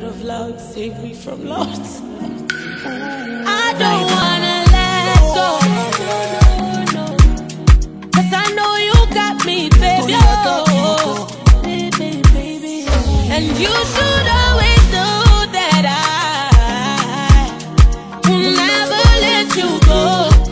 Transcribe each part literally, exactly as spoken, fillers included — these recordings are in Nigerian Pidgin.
God of love, save me from loss. I don't wanna let go, cause I know you got me, baby. Oh, baby, baby. And you should always know that I will never let you go.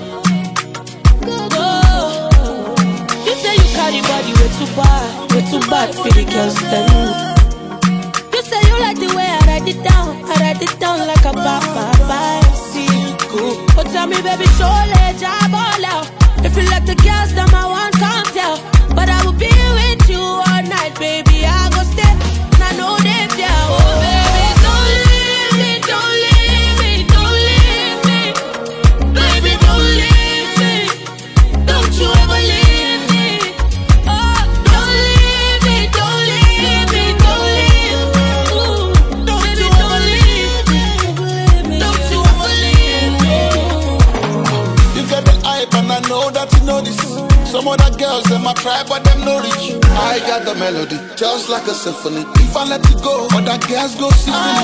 Go. You say you carry body way too bad, way too bad for the girls then. You say you like the way I write it down, I write it down like a bye-bye. Cool. But tell me, baby, show let job all out. If you like the girls, then I won't come tell. But I will be with you all night, baby. I go stay, and I know they there. Oh, baby, don't leave me, don't leave me, don't leave me. Baby, don't leave me, don't you ever leave me. Oh, don't leave me, don't leave me, don't leave me. Ooh, don't baby, you don't leave me, don't you ever leave me. You got the hype and I know that you know this. Some other girls, them a try but them no reach. I got the melody, just like a symphony. If I let it go, other girls go symphony.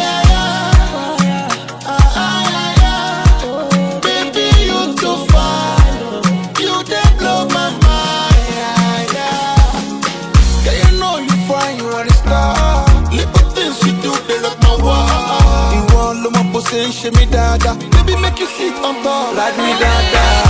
Baby, you too fine. You dey blow my mind. Girl, you know you fine, you are the star. Little things you do, they look my wall. You want love my pussy, shake me dada. Baby, make you sit on top, like me dada.